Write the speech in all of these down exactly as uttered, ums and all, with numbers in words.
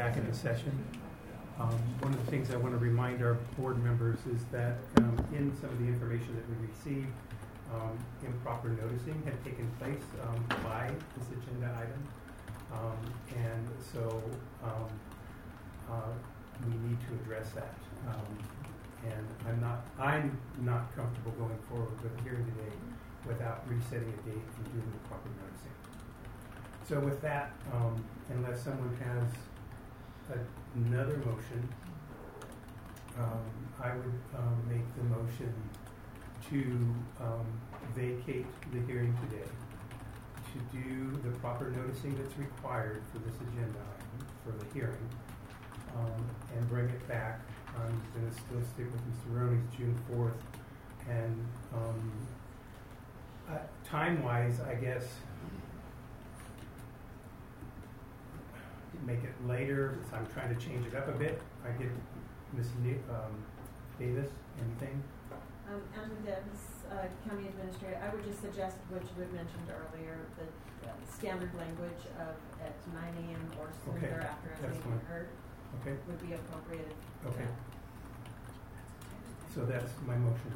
back in the session. Um, one of the things I want to remind our board members is that um, in some of the information that we received, um, improper noticing had taken place um, by this agenda item. Um, and so um, uh, we need to address that. Um, and I'm not, I'm not comfortable going forward with the hearing today without resetting a date and doing the proper noticing. So with that, um, unless someone has a, another motion, um, I would um, make the motion to um, vacate the hearing today, to do the proper noticing that's required for this agenda item, for the hearing, um, and bring it back. I'm going to still stick with Mister Roney's June fourth. And um, uh, time-wise, I guess, make it later. So I'm trying to change it up a bit. I get Miz Um, Davis, anything? Um, Andrew Debs, uh, County Administrator, I would just suggest what you had mentioned earlier, the uh, standard language of at nine a.m. or soon Okay. thereafter as That's may be fine. heard Okay. would be appropriate. Okay. So that's my motion.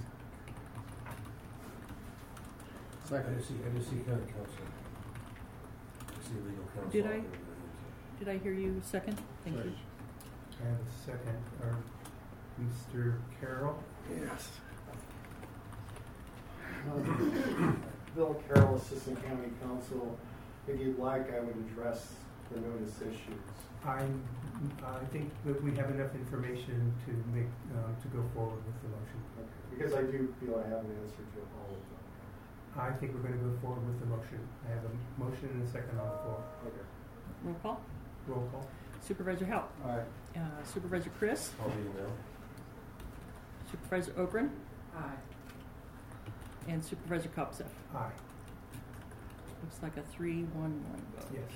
Second. I see, I just see county council. I see legal counsel. Did I- Did I hear you second? Thank you. I have a second. Or Mister Carroll? Yes. Bill Carroll, Assistant County Counsel. If you'd like, I would address the notice issues. I'm, I think that we have enough information to make um, to go forward with the motion. Okay. Because I do feel I have an answer to all of them. I think we're going to go forward with the motion. I have a motion and a second on the floor. Okay. Roll call. Roll call. Supervisor Haupt. Aye. Uh, Supervisor Chris. I'll be no. Supervisor Ogren. Aye. And Supervisor Kopseff. Aye. Looks like a three one one vote. Yes.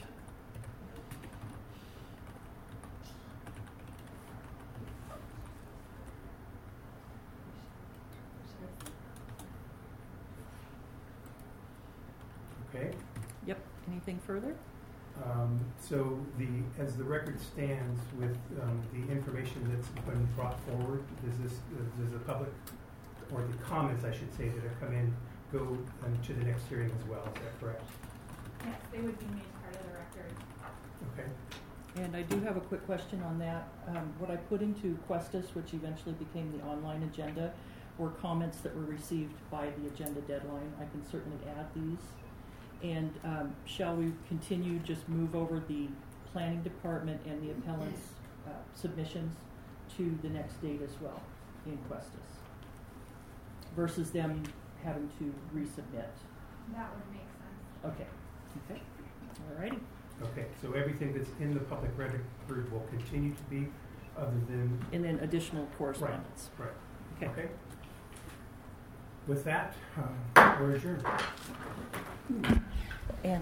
Okay. Yep. Anything further? Um, so the as the record stands with um, the information that's been brought forward, does this uh, does the public or the comments, I should say, that have come in go um, to the next hearing as well? Is that correct? Yes, they would be made part of the record. Okay. And I do have a quick question on that. Um, what I put into Questus, which eventually became the online agenda, were comments that were received by the agenda deadline. I can certainly add these. And um, shall we continue, just move over the planning department and the appellant's uh, submissions to the next date as well in Questus, versus them having to resubmit? That would make sense. Okay. Okay. All righty. Okay. So everything that's in the public record will continue to be, other than And then additional correspondence. right. Okay. Okay. With that, uh, we're adjourned. And